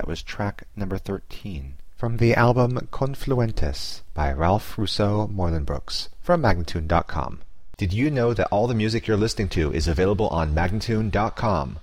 That was track number 13 from the album Confluentes by Ralph Russo Moylanbrooks from Magnatune.com. Did you know that all the music you're listening to is available on Magnatune.com?